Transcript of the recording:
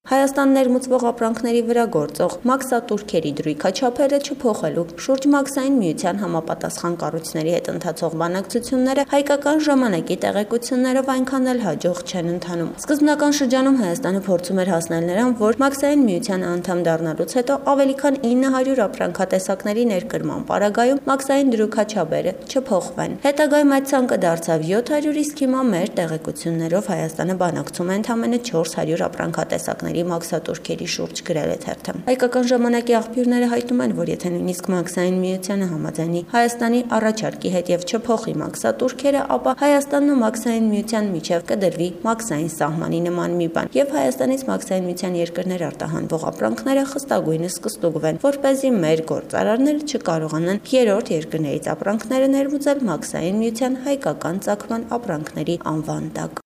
Հայաստան ներմուծվող ապրանքների վրա գործող մաքսատուրքերի դրույքաչափերը չփոխելու շուրջ մաքսային միության համապատասխան կառույցների հետ ընթացող բանակցությունները հայկական ժամանակի տեղեկություններով այնքան էլ հաջող չեն ընթանում։ Սկզբնական շրջանում Հայաստանը փորձում էր հասնել նրան, որ մաքսային միության անդամ դառնալուց հետո ավելի քան 900 ապրանքատեսակների ներկրման պարագայում մաքսային դրույքաչափերը չփոխվեն։ Հետագայում այդ ցանկը դարձավ 700, իսկ հիմա մեր տեղեկություններով Հայաստանը բանակցում է ընդամենը 400 ապրանքատեսակների մաքսատուրքերի շուրջ, գրել է թերթը։ Հայկական ժամանակի աղբյուրները հայտնում են, որ եթե նույնիսկ մաքսային միությանը համաձայնի Հայաստանի առաջարկի հետ եւ չփոխի մաքսատուրքերը, ապա Հայաստանն ու մաքսային միության միջև կդրվի մաքսային սահմանի նման մի բան, եւ Հայաստանից մաքսային միության երկրներ արտահանվող ապրանքները խստագույնս կստուգվեն, որպեսզի մեր գործարարները չկարողանան երրորդ երկրներից ապրանքները ներմուծել մաքսային միության հայկական ծագման ապրանքների անվան տակ։